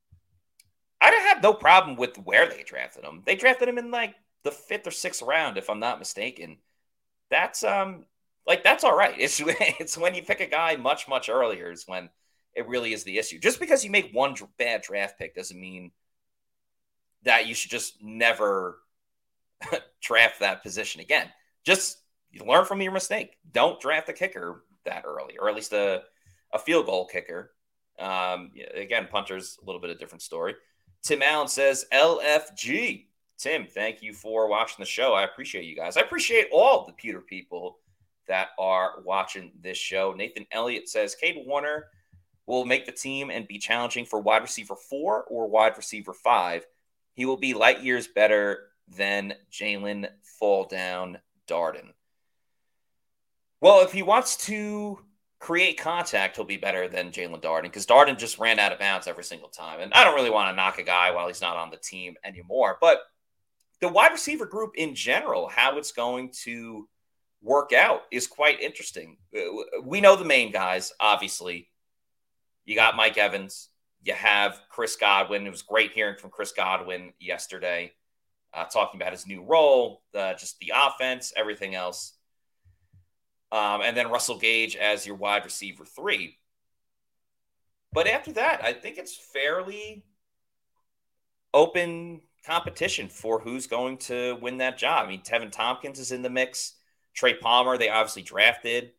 I have no problem with where they drafted him. They drafted him in like the fifth or sixth round, if I'm not mistaken. That's um like that's all right. It's it's when you pick a guy much much earlier is when it really is the issue. Just because you make one bad draft pick doesn't mean that you should just never draft that position again. Just you learn from your mistake. Don't draft a kicker that early, or at least a a field goal kicker. Um, again, punter's a little bit of a different story. Tim Allen says, L F G. Tim, thank you for watching the show. I appreciate you guys. I appreciate all the Pewter people that are watching this show. Nathan Elliott says, Cade Warner will make the team and be challenging for wide receiver four or wide receiver five. He will be light years better than Jalen Fall Down Darden. Well, if he wants to create contact, he'll be better than Jalen Darden, because Darden just ran out of bounds every single time. And I don't really want to knock a guy while he's not on the team anymore. But the wide receiver group in general, how it's going to work out is quite interesting. We know the main guys, obviously. You got Mike Evans. You have Chris Godwin. It was great hearing from Chris Godwin yesterday, uh, talking about his new role, uh, just the offense, everything else. Um, and then Russell Gage as your wide receiver three. But after that, I think it's fairly open competition for who's going to win that job. I mean, Tevin Tompkins is in the mix. Trey Palmer, they obviously drafted.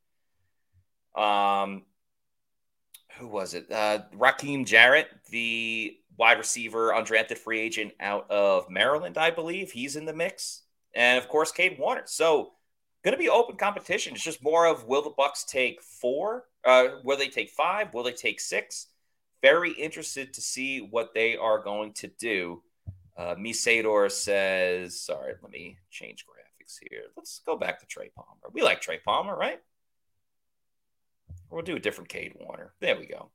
Um, who was it? Uh, Raheem Jarrett, the wide receiver, undrafted free agent out of Maryland, I believe. He's in the mix. And, of course, Cade Warner. So, going to be open competition. It's just more of, will the Bucs take four? Uh, will they take five? Will they take six? Very interested to see what they are going to do. Uh, Misador says, sorry, let me change graphics here. Let's go back to Trey Palmer. We like Trey Palmer, right? We'll do a different Cade Warner. There we go.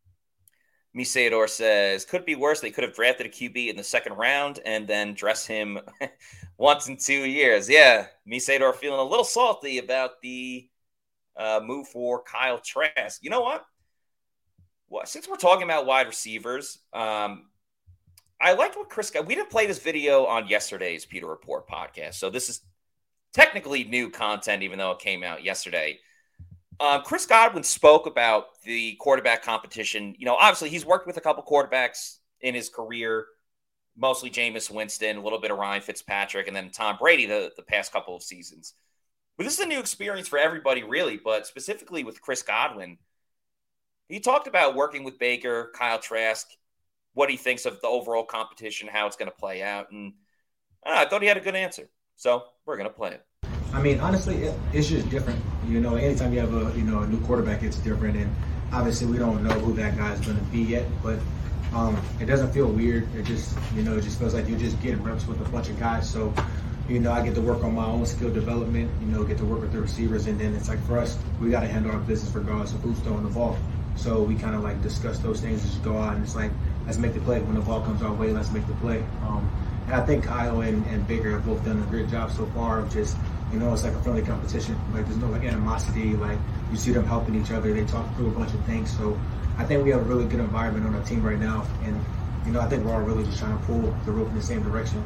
Misador says, could be worse. They could have drafted a Q B in the second round and then dress him once in two years. Yeah, Misador feeling a little salty about the uh, move for Kyle Trask. You know what? Well, since we're talking about wide receivers, um, I liked what Chris got. We didn't play this video on yesterday's Pewter Report podcast, so this is technically new content, even though it came out yesterday. Um, Chris Godwin spoke about the quarterback competition. You know, obviously he's worked with a couple quarterbacks in his career, mostly Jameis Winston, a little bit of Ryan Fitzpatrick, and then Tom Brady the, the past couple of seasons. But this is a new experience for everybody, really, but specifically with Chris Godwin. He talked about working with Baker, Kyle Trask, what he thinks of the overall competition, how it's going to play out. And I, don't know, I thought he had a good answer. So we're going to play it. I mean, honestly, it, it's just different. You know, anytime you have a you know a new quarterback, it's different. And obviously, we don't know who that guy is going to be yet. But um, it doesn't feel weird. It just you know it just feels like you're just getting reps with a bunch of guys. So you know, I get to work on my own skill development. You know, get to work with the receivers, and then it's like for us, we got to handle our business regardless of who's throwing the ball. So we kind of like discuss those things and just go out and it's like, let's make the play. When the ball comes our way, let's make the play. Um, and I think Kyle and, and Baker have both done a great job so far of just, you know, it's like a friendly competition. Like there's no like animosity. Like you see them helping each other. They talk through a bunch of things. So I think we have a really good environment on our team right now. And, you know, I think we're all really just trying to pull the rope in the same direction.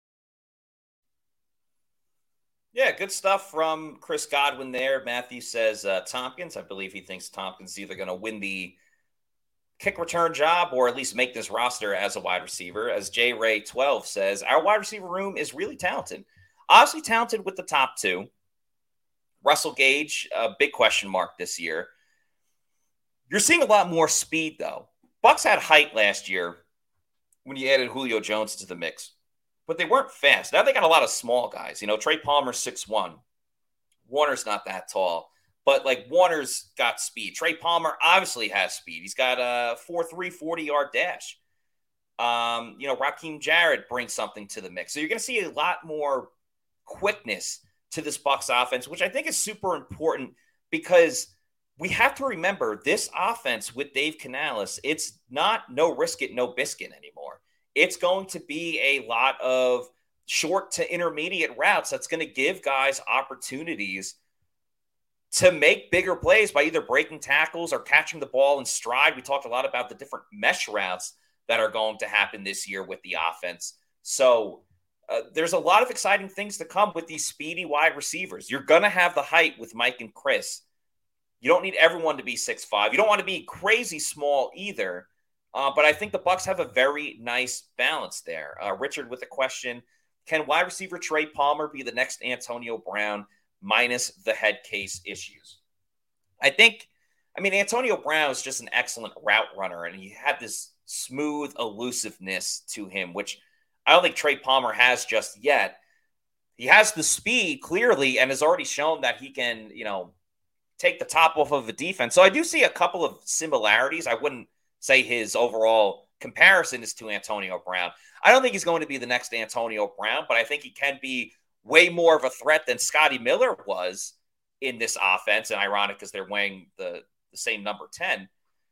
Yeah, good stuff from Chris Godwin there. Matthew says uh, Tompkins. I believe he thinks Tompkins is either going to win the kick return job or at least make this roster as a wide receiver. As J Ray twelve says, our wide receiver room is really talented. Obviously talented with the top two. Russell Gage, a big question mark this year. You're seeing a lot more speed, though. Bucs had height last year when you added Julio Jones to the mix, but they weren't fast. Now they got a lot of small guys. You know, Trey Palmer's six one. Warner's not that tall. but like Warner's got speed. Trey Palmer obviously has speed. He's got a four three forty-yard dash. Um, you know, Raheem Jarrett brings something to the mix. So you're going to see a lot more quickness to this Bucs offense, which I think is super important because we have to remember this offense with Dave Canales, it's not no risk it, no biscuit anymore. It's going to be a lot of short to intermediate routes that's going to give guys opportunities to make bigger plays by either breaking tackles or catching the ball in stride. We talked a lot about the different mesh routes that are going to happen this year with the offense. So uh, there's a lot of exciting things to come with these speedy wide receivers. You're going to have the height with Mike and Chris. You don't need everyone to be six five. You don't want to be crazy small either. Uh, but I think the Bucs have a very nice balance there. Uh, Richard with a question, can wide receiver Trey Palmer be the next Antonio Brown minus the head case issues? I think, I mean, Antonio Brown is just an excellent route runner, and he had this smooth elusiveness to him, which I don't think Trey Palmer has just yet. He has the speed clearly and has already shown that he can, you know, take the top off of a defense. So I do see a couple of similarities. I wouldn't say his overall comparison is to Antonio Brown. I don't think he's going to be the next Antonio Brown, but I think he can be way more of a threat than Scotty Miller was in this offense. And ironic because they're weighing the, the same number ten.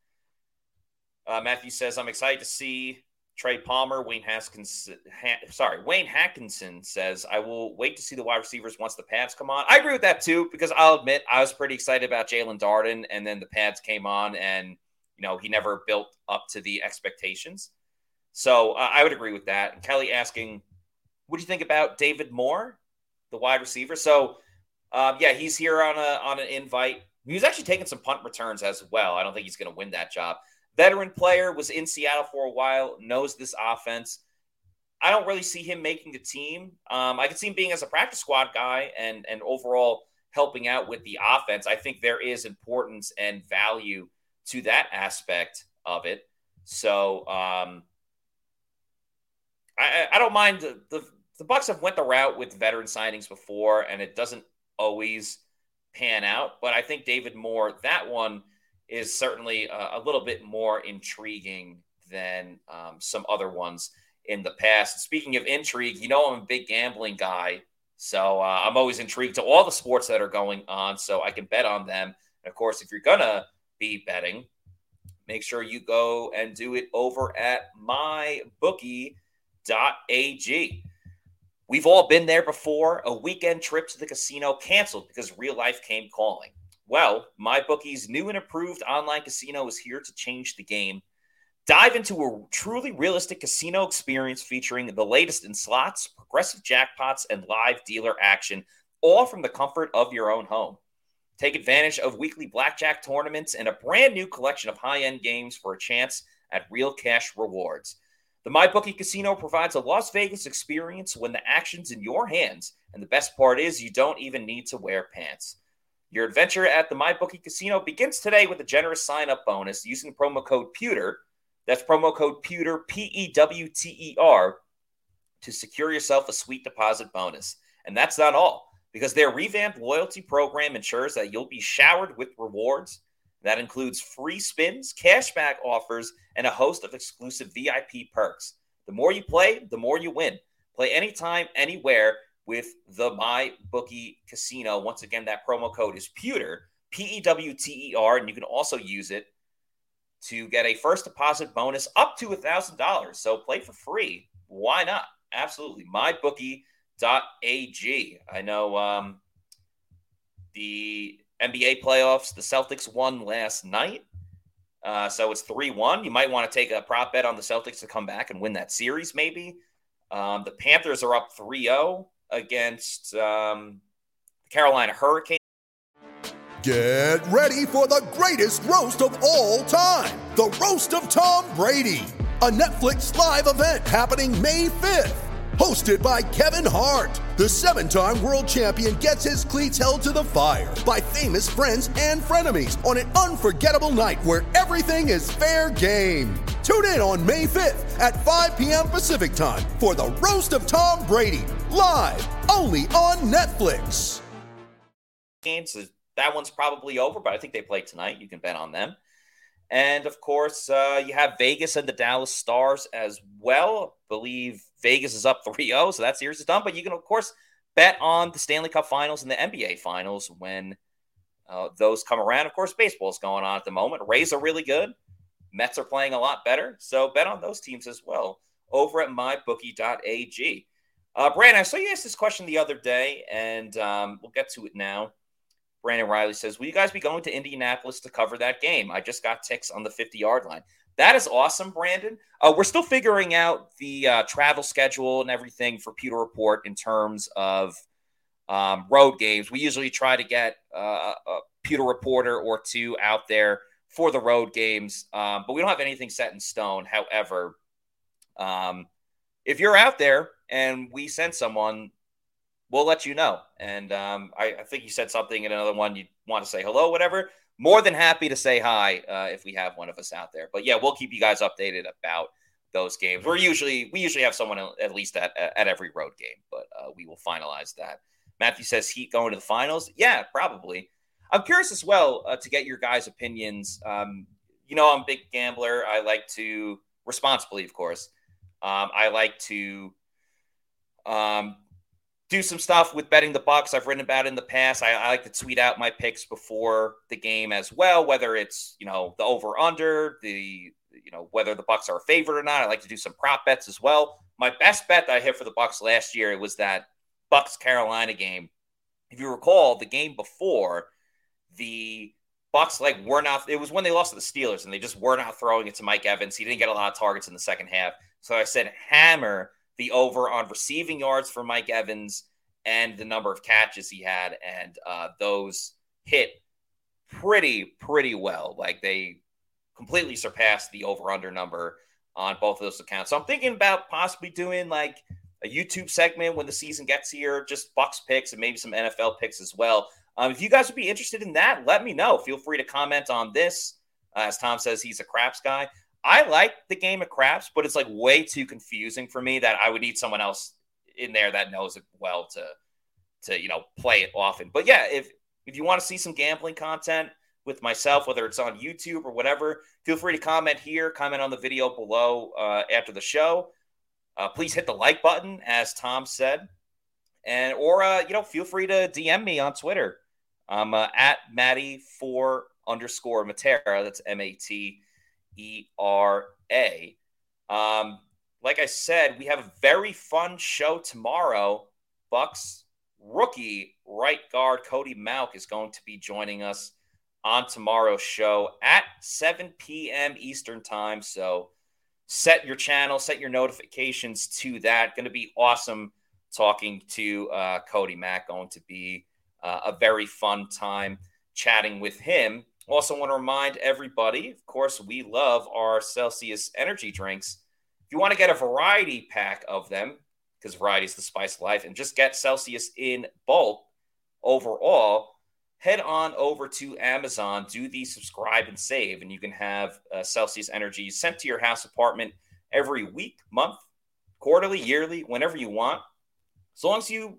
Uh, Matthew says, I'm excited to see Trey Palmer. Wayne Haskins, ha, sorry, Wayne Hackinson says, I will wait to see the wide receivers once the pads come on. I agree with that too, because I'll admit I was pretty excited about Jalen Darden, and then the pads came on, and you know he never built up to the expectations. So uh, I would agree with that. And Kelly asking, what do you think about David Moore, the wide receiver? So um, yeah, he's here on a on an invite. He was actually taking some punt returns as well. I don't think he's going to win that job. Veteran player, was in Seattle for a while, knows this offense. I don't really see him making the team. Um, I could see him being as a practice squad guy and, and overall helping out with the offense. I think there is importance and value to that aspect of it. So um, I, I don't mind. The, the, the Bucs have went the route with veteran signings before, and it doesn't always pan out. But I think David Moore, that one, is certainly a, a little bit more intriguing than um, some other ones in the past. Speaking of intrigue, you know I'm a big gambling guy, so uh, I'm always intrigued to all the sports that are going on, so I can bet on them. And, of course, if you're going to be betting, make sure you go and do it over at my bookie dot a g. We've all been there before. A weekend trip to the casino canceled because real life came calling. Well, MyBookie's new and improved online casino is here to change the game. Dive into a truly realistic casino experience featuring the latest in slots, progressive jackpots, and live dealer action, all from the comfort of your own home. Take advantage of weekly blackjack tournaments and a brand new collection of high-end games for a chance at real cash rewards. The MyBookie Casino provides a Las Vegas experience when the action's in your hands, and the best part is you don't even need to wear pants. Your adventure at the MyBookie Casino begins today with a generous sign-up bonus using promo code Pewter. That's promo code Pewter, P E W T E R, to secure yourself a sweet deposit bonus. And that's not all, because their revamped loyalty program ensures that you'll be showered with rewards. That includes free spins, cashback offers, and a host of exclusive V I P perks. The more you play, the more you win. Play anytime, anywhere, with the MyBookie Casino. Once again, that promo code is Pewter, P E W T E R, and you can also use it to get a first deposit bonus up to one thousand dollars. So play for free. Why not? Absolutely. my bookie dot a g. I know um, the N B A playoffs, the Celtics won last night. Uh, so it's three one. You might want to take a prop bet on the Celtics to come back and win that series maybe. Um, the Panthers are up three oh. Against um, the Carolina Hurricanes. Get ready for the greatest roast of all time, the Roast of Tom Brady, a Netflix live event happening May fifth. Hosted by Kevin Hart, the seven-time world champion gets his cleats held to the fire by famous friends and frenemies on an unforgettable night where everything is fair game. Tune in on May fifth at five p.m. Pacific time for the Roast of Tom Brady, live only on Netflix. It's a that one's probably over, but I think they play tonight. You can bet on them. And, of course, uh, you have Vegas and the Dallas Stars as well. I believe Vegas is up three oh, so that series is done. But you can, of course, bet on the Stanley Cup Finals and the N B A Finals when uh, those come around. Of course, baseball is going on at the moment. Rays are really good. Mets are playing a lot better. So bet on those teams as well over at my bookie dot a g. Uh, Brandon, I saw you asked this question the other day, and um, we'll get to it now. Brandon Riley says, will you guys be going to Indianapolis to cover that game? I just got ticks on the fifty-yard line. That is awesome, Brandon. Uh, we're still figuring out the uh, travel schedule and everything for Pewter Report in terms of um, road games. We usually try to get uh, a Pewter reporter or two out there for the road games, um, but we don't have anything set in stone. However, um, if you're out there and we send someone, we'll let you know. And um, I, I think you said something in another one. You want to say hello, whatever. More than happy to say hi uh, if we have one of us out there. But yeah, we'll keep you guys updated about those games. We're usually we usually have someone at least at at every road game, but uh, we will finalize that. Matthew says Heat going to the finals. Yeah, probably. I'm curious as well uh, to get your guys' opinions. Um, you know, I'm a big gambler. I like to responsibly, of course. Um, I like to. Um, do some stuff with betting the Bucks. I've written about it in the past. I, I like to tweet out my picks before the game as well, whether it's, you know, the over under, the, you know, whether the Bucks are a favorite or not. I like to do some prop bets as well. My best bet that I hit for the Bucks last year, it was that Bucks Carolina game. If you recall, the game before, the Bucks like were not, it was when they lost to the Steelers and they just were not throwing it to Mike Evans. He didn't get a lot of targets in the second half. So I said, hammer the over on receiving yards for Mike Evans and the number of catches he had. And uh, those hit pretty, pretty well. Like they completely surpassed the over-under number on both of those accounts. So I'm thinking about possibly doing like a YouTube segment when the season gets here, just Bucks picks and maybe some N F L picks as well. Um, if you guys would be interested in that, let me know. Feel free to comment on this. Uh, as Tom says, he's a craps guy. I like the game of craps, but it's like way too confusing for me that I would need someone else in there that knows it well to, to, you know, play it often. But yeah, if, if you want to see some gambling content with myself, whether it's on YouTube or whatever, feel free to comment here, comment on the video below uh, after the show. Uh, please hit the like button, as Tom said. And, or, uh, you know, feel free to D M me on Twitter. I'm uh, at Matty four underscore Matera. That's M A T E R A. Um, like I said, we have a very fun show tomorrow. Bucks rookie right guard Cody Mauch is going to be joining us on tomorrow's show at seven p.m. Eastern time. So set your channel, set your notifications to that. Going to be awesome talking to uh, Cody Mauch. Going to be uh, a very fun time chatting with him. Also want to remind everybody, of course, we love our Celsius energy drinks. If you want to get a variety pack of them, because variety is the spice of life, and just get Celsius in bulk overall, head on over to Amazon, do the subscribe and save, and you can have uh, Celsius Energy sent to your house, apartment every week, month, quarterly, yearly, whenever you want. As long as you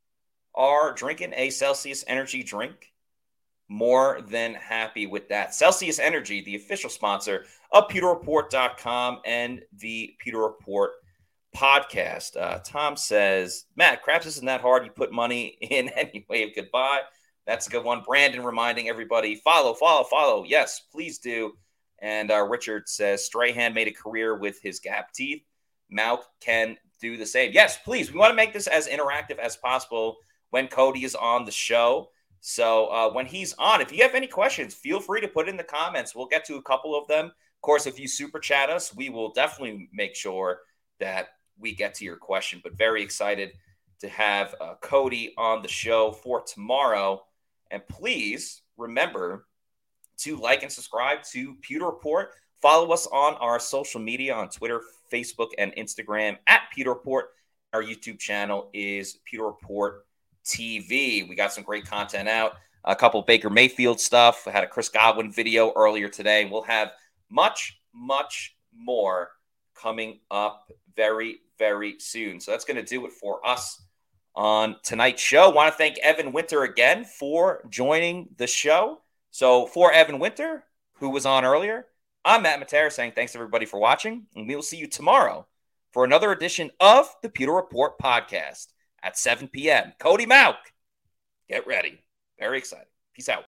are drinking a Celsius Energy drink, more than happy with that. Celsius Energy, the official sponsor of Pewter Report dot com and the Pewter Report podcast. Uh, Tom says, Matt, craps isn't that hard. You put money in any way of goodbye. That's a good one. Brandon reminding everybody, follow, follow, follow. Yes, please do. And uh, Richard says, Strahan made a career with his gap teeth. Mauch can do the same. Yes, please. We want to make this as interactive as possible when Cody is on the show. So uh, when he's on, if you have any questions, feel free to put in the comments. We'll get to a couple of them. Of course, if you super chat us, we will definitely make sure that we get to your question. But very excited to have uh, Cody on the show for tomorrow. And please remember to like and subscribe to Pewter Report. Follow us on our social media on Twitter, Facebook, and Instagram at Pewter Report. Our YouTube channel is Pewter Report T V. We got some great content out. A couple of Baker Mayfield stuff. I had a Chris Godwin video earlier today. We'll have much, much more coming up very, very soon. So that's going to do it for us on tonight's show. Want to thank Evan Winter again for joining the show. So for Evan Winter, who was on earlier, I'm Matt Matera saying thanks everybody for watching, and we will see you tomorrow for another edition of the Pewter Report podcast at seven p.m. Cody Mauk, get ready. Very exciting. Peace out.